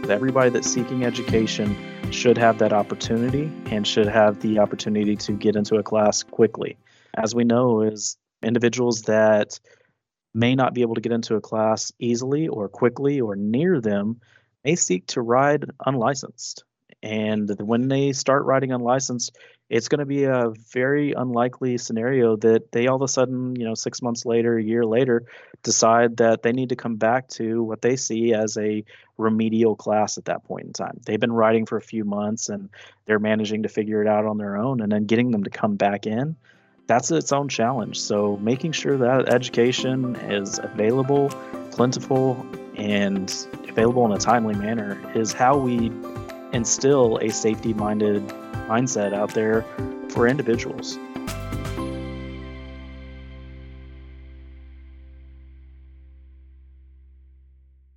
Everybody that's seeking education should have that opportunity and should have the opportunity to get into a class quickly. As we know, is individuals that may not be able to get into a class easily or quickly or near them may seek to ride unlicensed. And when they start riding unlicensed, it's going to be a very unlikely scenario that they all of a sudden, 6 months later, a year later, decide that they need to come back to what they see as a remedial class at that point in time. They've been riding for a few months and they're managing to figure it out on their own, and then getting them to come back in, that's its own challenge. So making sure that education is available, plentiful, and available in a timely manner is how we instill a safety-minded mindset out there for individuals.